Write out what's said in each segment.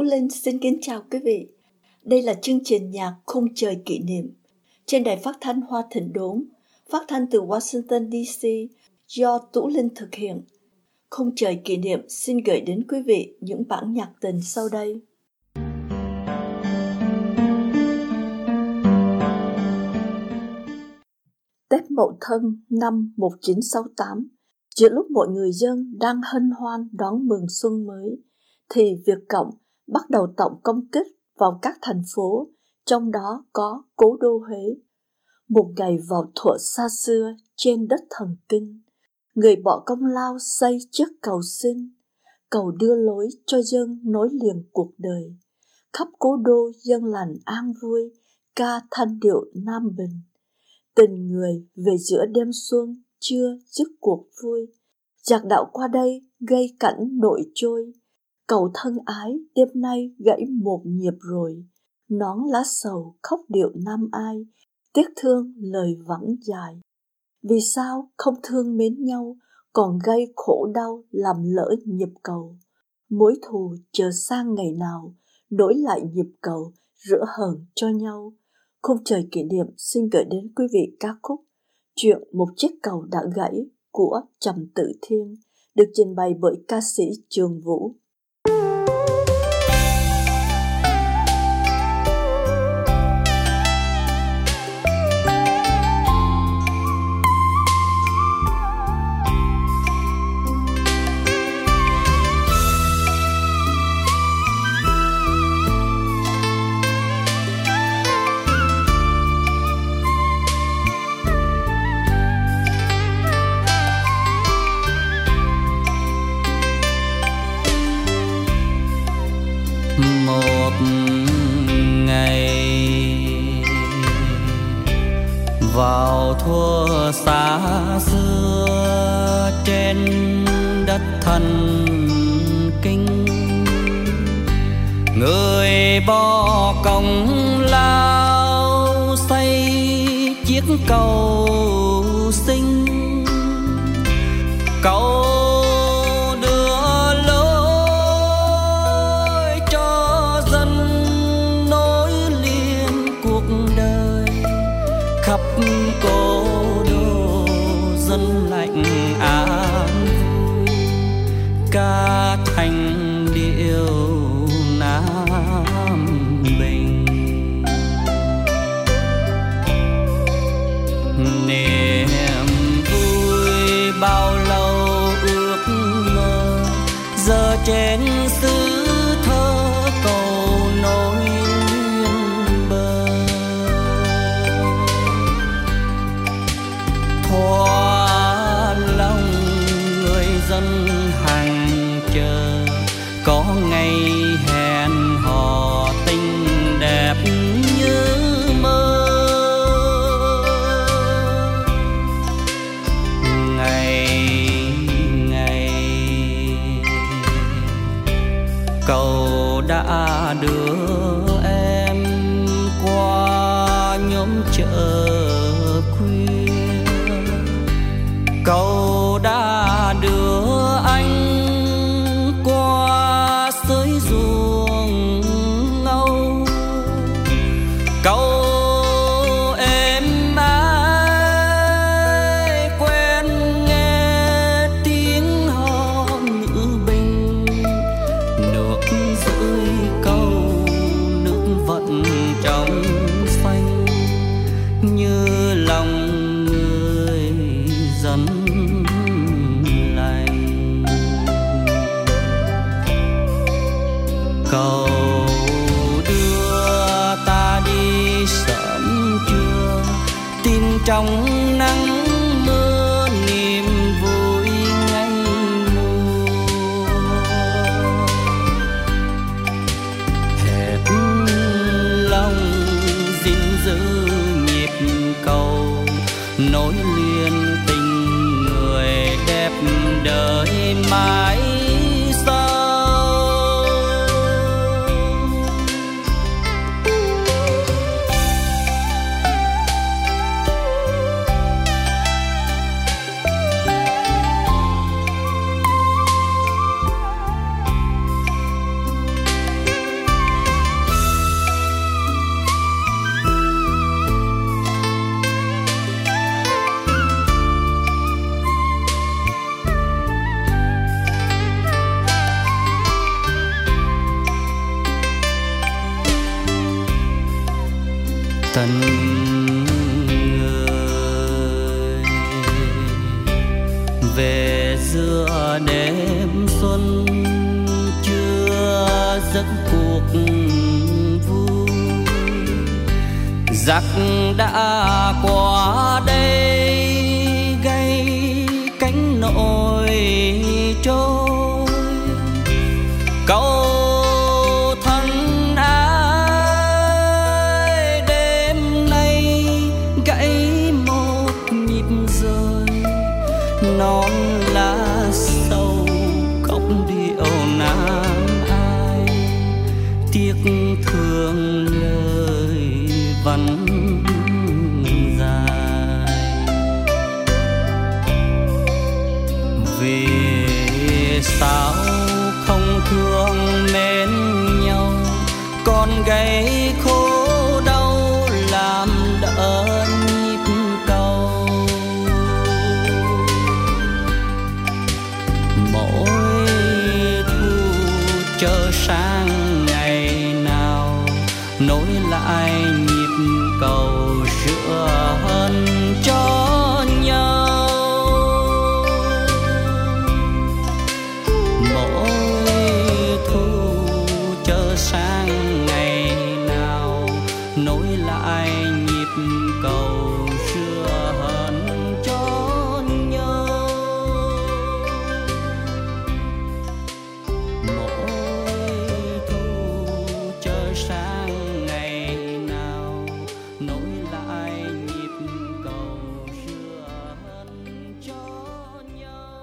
Linh xin kính chào quý vị. Đây là chương trình nhạc Khung Trời Kỷ Niệm trên đài phát thanh Hoa Thịnh Đốn, phát thanh từ Washington DC do Tú Linh thực hiện. Khung Trời Kỷ Niệm xin gửi đến quý vị những bản nhạc tình sau đây. Tết Mậu Thân năm 1968, giữa lúc mọi người dân đang hân hoan đón mừng xuân mới, thì Việt Cộng bắt đầu tổng công kích vào các thành phố, trong đó có cố đô Huế. Một ngày vào thuở xa xưa trên đất thần kinh, người bỏ công lao xây chiếc cầu sinh, cầu đưa lối cho dân nối liền cuộc đời. Khắp cố đô dân lành an vui, ca thanh điệu Nam Bình. Tình người về giữa đêm xuân chưa dứt cuộc vui. Giặc đạo qua đây gây cảnh nội trôi. Cầu thân ái đêm nay gãy một nhịp rồi. Nón lá sầu khóc điệu Nam Ai, tiếc thương lời vắng dài. Vì sao không thương mến nhau, còn gây khổ đau làm lỡ nhịp cầu. Mối thù chờ sang ngày nào, đổi lại nhịp cầu, rửa hờn cho nhau. Khung Trời Kỷ Niệm xin gửi đến quý vị ca khúc Chuyện một chiếc cầu đã gãy của Trầm Tự Thiên, được trình bày bởi ca sĩ Trường Vũ. Một ngày vào thuở xa xưa trên đất thần kinh, người bỏ công lao xây chiếc cầu sinh. Cầu khắp cố đô dân lạnh an vui, ca thành điệu Nam Bình. Niềm vui bao lâu ước mơ, giờ trên xứ thơ cầu nối liên bờ. Hoa lòng người dân hàng chờ, có ngày hẹn hò tình đẹp như mơ. Ngày ngày cầu đã đưa em qua nhóm chợ khuya, cầu đã đưa anh qua sới ruộng ngâu. Cầu em ai quen nghe tiếng hò ngữ bình, nước dưới cầu nước vẫn trong xanh như lòng người dân lành. Cầu đưa ta đi sớm trưa, tin trong nắng mưa niềm vui ngày mùa. Hết lòng gìn giữ nhịp cầu, nối liền tình người đẹp đời mãi sau. về giữa đêm xuân chưa giấc cuộc vui. Giặc đã qua đây gây cánh nổi trôi. Câu thân ái đêm nay gãy một nhịp rơi. Non lá sâu khóc điệu nam ai, tiếc thương lời vẫn dài. Vì sao không thương mến nhau, còn gây khổ đau làm đỡ nhịp cầu. Mỗi thu chờ sang ngày nào nối lại nhịp cầu giữa hân cho nhau. Mỗi thu chờ sang ngày nào nối lại nhịp cầu giữa hân cho nhau. Mỗi thu chờ sang ngày nào nối lại nhịp cầu giữa hân cho nhau.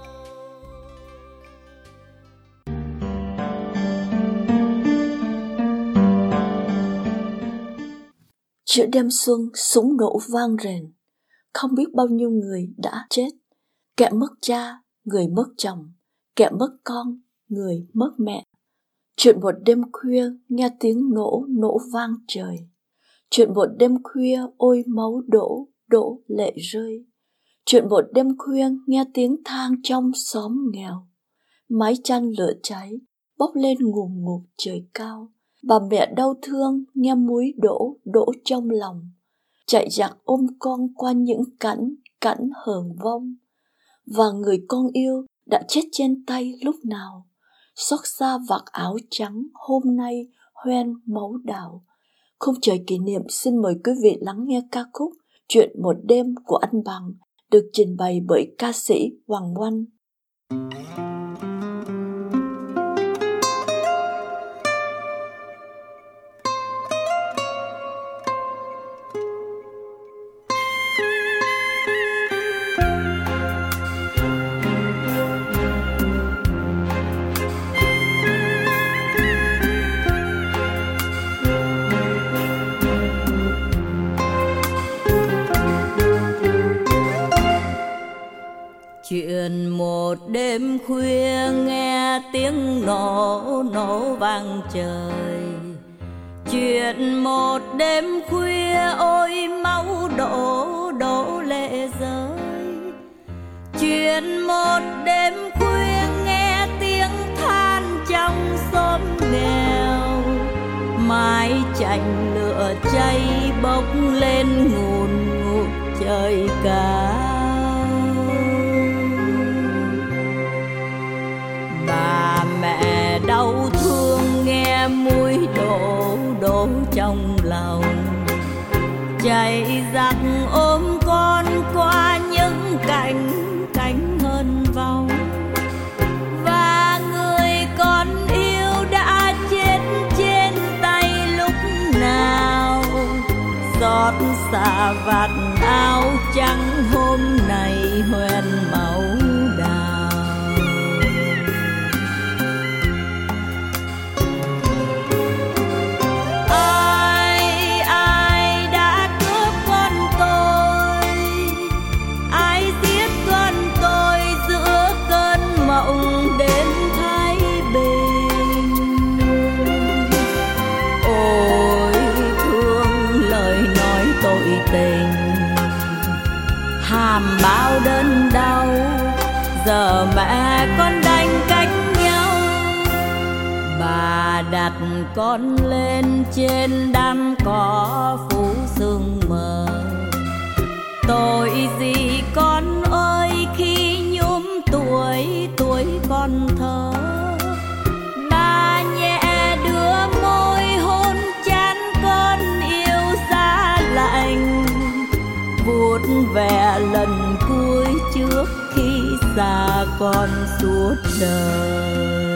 Giữa đêm xuân, súng nổ vang rền, không biết bao nhiêu người đã chết. Kẻ mất cha, người mất chồng, kẻ mất con, người mất mẹ. Chuyện một đêm khuya nghe tiếng nổ vang trời. Chuyện một đêm khuya ôi máu đổ, đổ lệ rơi. Chuyện một đêm khuya nghe tiếng than trong xóm nghèo. Mái chăn lửa cháy, bốc lên ngùn ngụt trời cao. Bà mẹ đau thương nghe muối đổ trong lòng. Chạy giặc ôm con qua những cảnh hờn vong. Và người con yêu đã chết trên tay lúc nào. Xót xa vạt áo trắng hôm nay hoen máu đào. Khung trời kỷ niệm xin mời quý vị lắng nghe ca khúc Chuyện một đêm của anh Bằng, được trình bày bởi ca sĩ Hoàng Oanh. Chuyện một đêm khuya nghe tiếng nổ vang trời. Chuyện một đêm khuya ôi máu đổ lệ rơi. Chuyện một đêm khuya nghe tiếng than trong xóm nghèo. Mái chạnh lửa cháy bốc lên ngùn ngụt trời cao. Bà mẹ đau thương nghe muối đổ trong lòng. Chạy giặc ôm con qua những cảnh hân vong. Và người con yêu đã chết trên tay lúc nào. Xót xa vạt áo trắng hôm nay hoen máu đào. Hàm bao đớn đau, giờ mẹ con đành cách nhau. Bà đặt con lên trên đám cỏ phủ sương mờ. Tội gì con ơi khi nhúm vẻ lần cuối trước khi xa con suốt đời.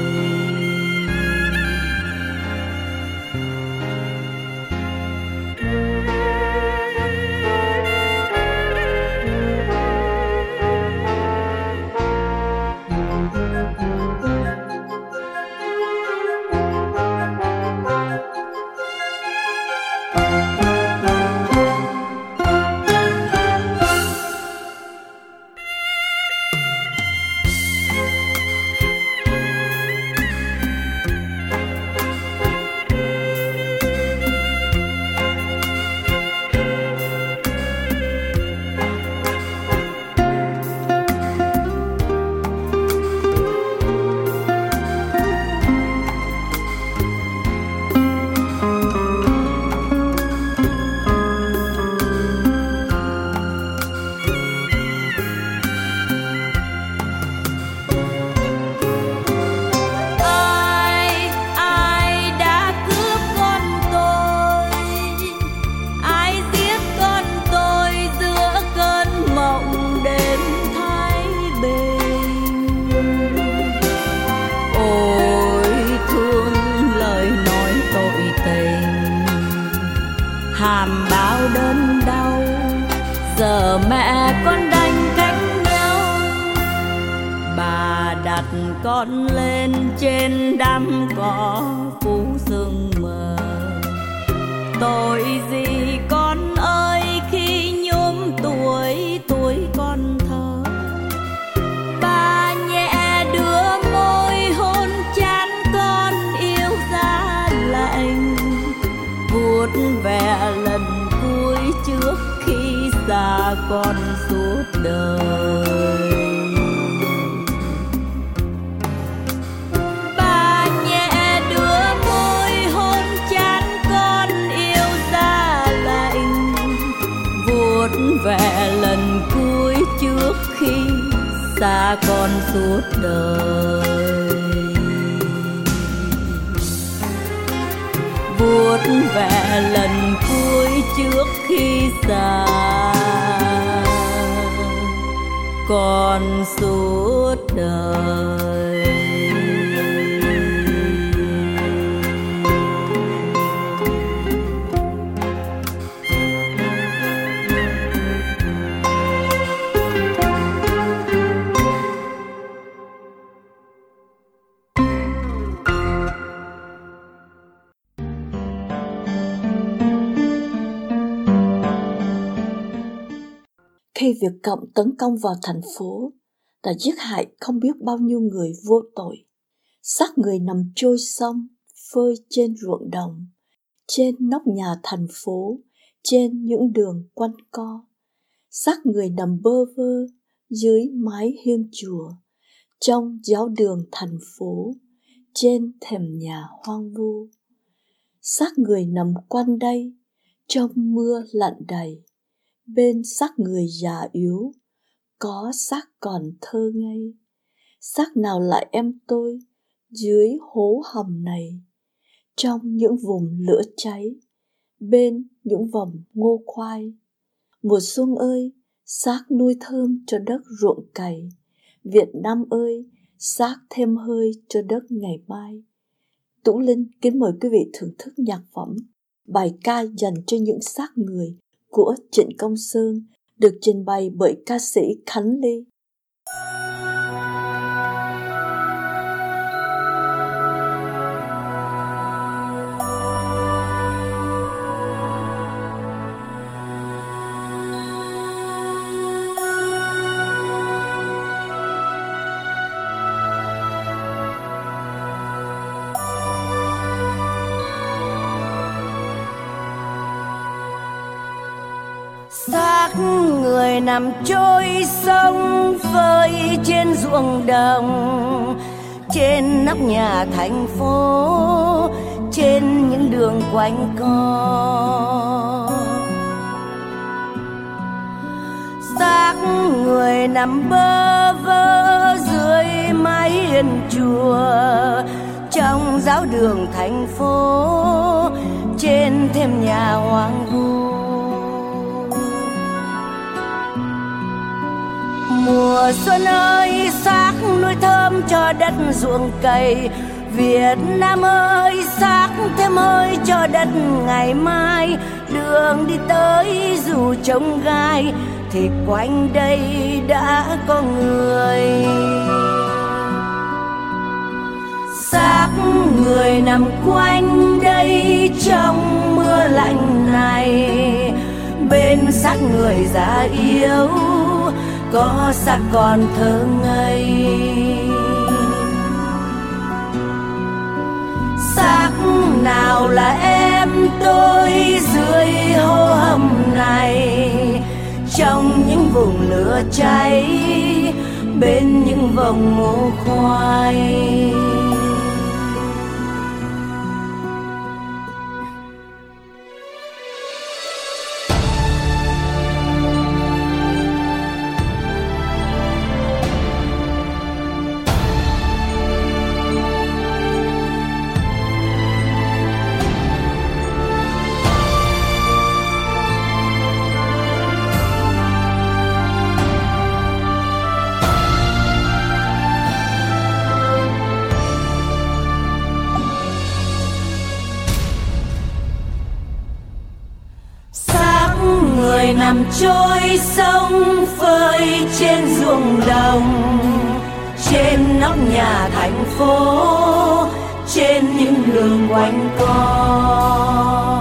Hàm bao đớn đau, giờ mẹ con đành cách nhau. Bà đặt con lên trên đám cỏ phủ sương mờ. Tội gì con ơi khi nhuốm tuổi con thơ. Bà nhẹ đưa môi hôn chán con yêu giá lạnh, vuốt ve lần cuối trước khi xa con suốt đời. Bà nhẹ đưa môi hôn chán con yêu giá lạnh, vuốt ve lần cuối trước khi xa con suốt đời. Vuốt ve lần cuối trước khi xa con suốt đời. Khi Việt Cộng tấn công vào thành phố, đã giết hại không biết bao nhiêu người vô tội. Xác người nằm trôi sông, phơi trên ruộng đồng, trên nóc nhà thành phố, trên những đường quanh co. Xác người nằm bơ vơ dưới mái hiên chùa, trong giáo đường thành phố, trên thềm nhà hoang vu. Xác người nằm quanh đây, trong mưa lạnh đầy. Bên xác người già yếu, có xác còn thơ ngây. Xác nào lại em tôi, dưới hố hầm này, trong những vùng lửa cháy, bên những vòng ngô khoai. Mùa xuân ơi, xác nuôi thơm cho đất ruộng cày. Việt Nam ơi, xác thêm hơi cho đất ngày mai. Tú Linh kính mời quý vị thưởng thức nhạc phẩm bài ca dành cho những xác người của Trịnh Công Sơn, được trình bày bởi ca sĩ Khánh Ly. Xác người nằm trôi sông phơi trên ruộng đồng, trên nóc nhà thành phố, trên những đường quanh co. Xác người nằm bơ vơ dưới mái hiên chùa, trong giáo đường thành phố, trên thềm nhà hoang vu. Mùa xuân ơi xác nuôi thơm cho đất ruộng cày, Việt Nam ơi xác thêm hơi cho đất ngày mai. Đường đi tới dù trông gai thì quanh đây đã có người. Xác người nằm quanh đây trong mưa lạnh này, bên xác người già yếu có xác còn thơ ngây. Xác nào là em tôi dưới hố hầm này, trong những vùng lửa cháy, bên những vòng ngô khoai. Người nằm trôi sông phơi trên ruộng đồng, trên nóc nhà thành phố, trên những đường quanh co.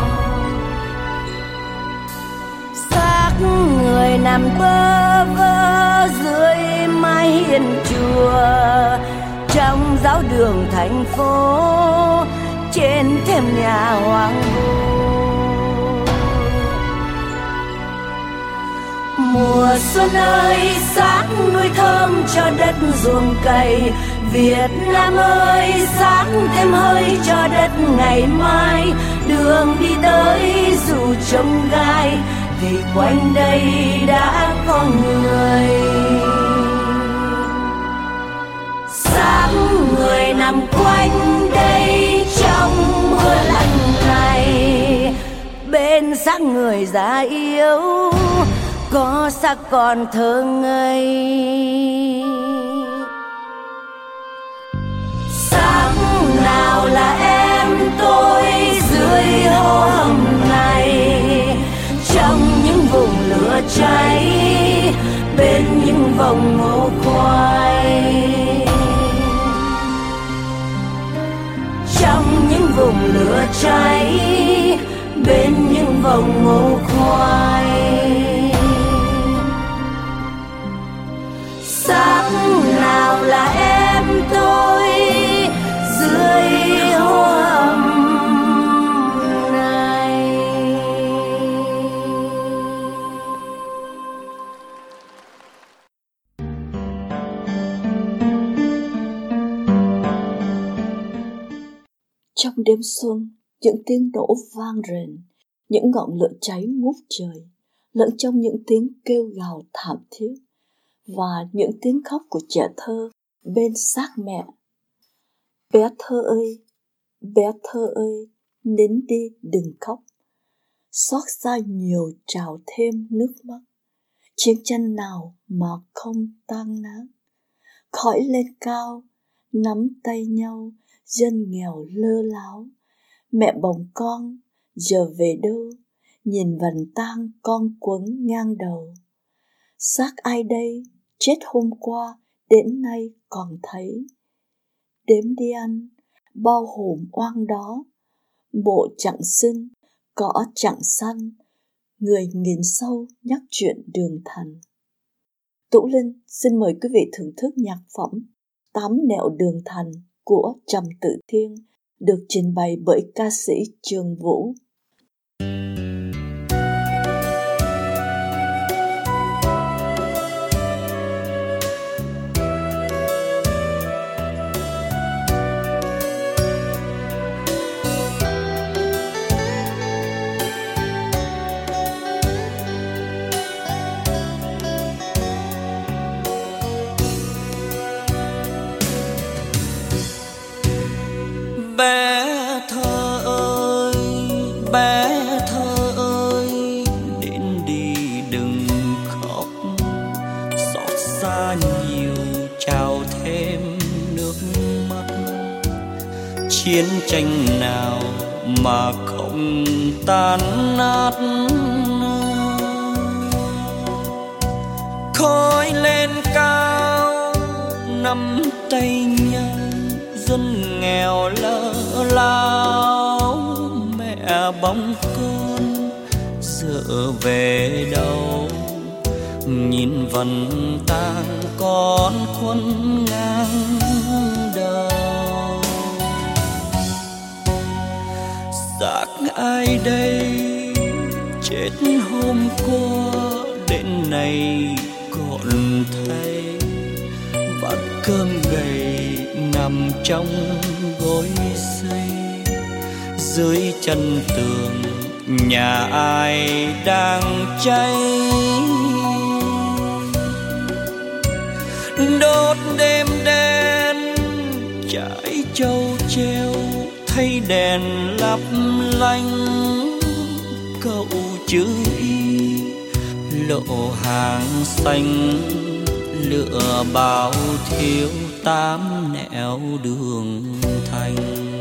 Xác người nằm bơ vơ dưới mái hiên chùa, trong giáo đường thành phố, trên thềm nhà hoang vu. Mùa xuân ơi xác nuôi thơm cho đất ruộng cày, Việt Nam ơi xác thêm hơi cho đất ngày mai. Đường đi tới dù trông gai thì quanh đây đã có người. Xác người nằm quanh đây trong mưa lạnh này, bên xác người già yếu có xác còn thơ ngây. Xác nào là em tôi dưới hố hầm này, trong những vùng lửa cháy, bên những vòng ngô khoai. Trong những vùng lửa cháy, bên những vòng ngô khoai. Xác nào là em tôi dưới hố hầm này. Trong đêm xuân, những tiếng nổ vang rền, những ngọn lửa cháy ngút trời, lẫn trong những tiếng kêu gào thảm thiết và những tiếng khóc của trẻ thơ bên xác mẹ. Bé thơ ơi, nín đi đừng khóc. Xót xa nhiều trào thêm nước mắt, chiến tranh nào mà không tan nát. Khói lên cao, nắm tay nhau, dân nghèo lơ láo. Mẹ bồng con, giờ về đâu, nhìn vành tang con quấn ngang đầu. Xác ai đây, chết hôm qua, đến nay còn thấy. Đếm đi anh, bao hồn oan đó, mộ chẳng xinh, cỏ chẳng xanh, người nghìn sâu nhắc chuyện đường thành. Tú Linh xin mời quý vị thưởng thức nhạc phẩm Tám Nẻo Đường Thành của Trầm Tự Thiên, được trình bày bởi ca sĩ Trường Vũ. Bé thơ ơi, bé thơ quá nhiều trào thêm nước mắt. Chiến tranh nào mà không tan nát, khói lên cao nắm tay nhau, dân nghèo lỡ láo mẹ bóng con giờ về đâu. Nhìn vần tang con khuân ngang đầu. Xác ai đây chết hôm qua đến nay còn thấy, vắt cơm gầy nằm trong gối xây. Dưới chân tường nhà ai đang cháy, đốt đêm đen trải trâu treo thay đèn lấp lánh. Cậu chữ Y lộ hàng xanh, lựa bao thiếu tám nẻo đường thành.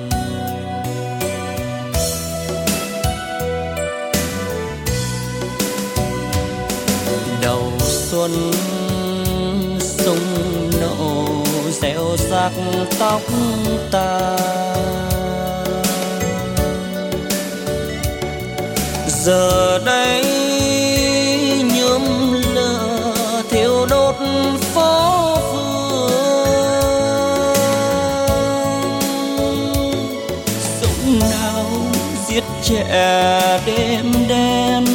Đầu xuân sung nộ gieo rắc tóc ta, giờ đây nhuốm lửa thiêu đốt phố phường. Súng nào giết trẻ đêm đen,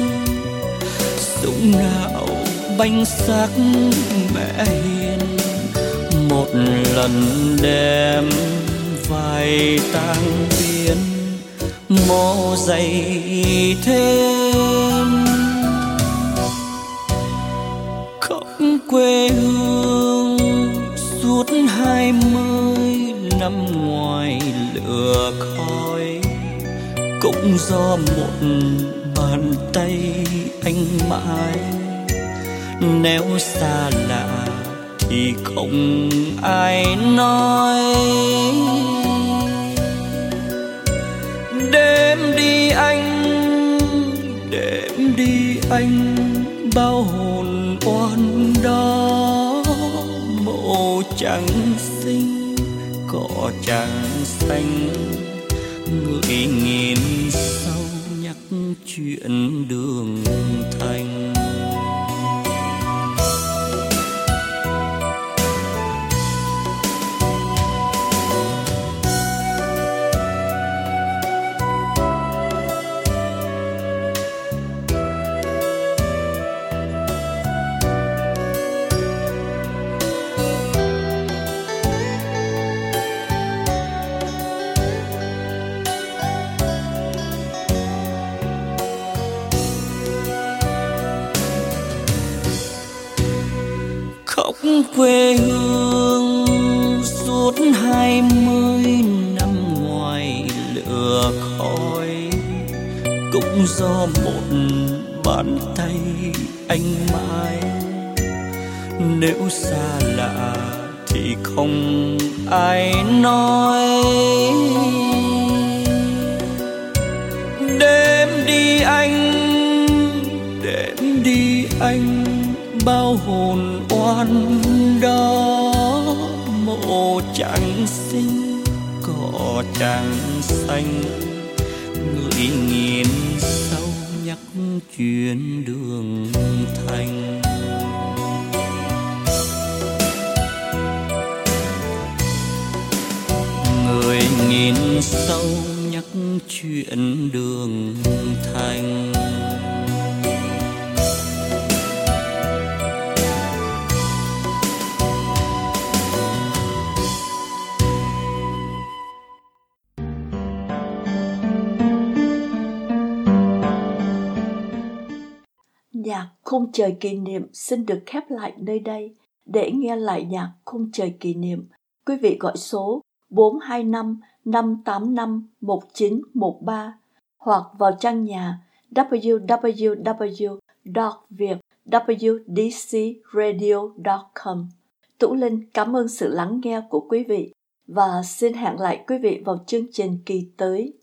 súng nào bánh xác mẹ hiền. Một lần đem vai tang biến, mồ dày thêm. Khóc quê hương suốt 20 năm ngoài lửa khói, cũng do một bàn tay anh mãi. Nếu xa lạ thì không ai nói. Đêm đi anh, đêm đi anh, bao hồn oan đó. Mộ trắng xinh, cỏ trắng xanh, người nghìn sau nhắc chuyện đường thành. Quê hương suốt 20 năm ngoài lửa khói, cũng do một bàn tay anh mãi. Nếu xa lạ thì không ai nói. Đêm đi anh, đêm đi anh, bao hồn oan đó. Mộ trắng xinh, cỏ trắng xanh, người nghìn sau nhắc chuyện đường thành. Người nghìn sau nhắc chuyện đường thành. Nhạc Khung Trời Kỷ Niệm xin được khép lại nơi đây. Để nghe lại nhạc Khung Trời Kỷ Niệm, quý vị gọi số 425 585 1913 hoặc vào trang nhà www.viet.com wdcradio.com. Tú Linh cảm ơn sự lắng nghe của quý vị và xin hẹn lại quý vị vào chương trình kỳ tới.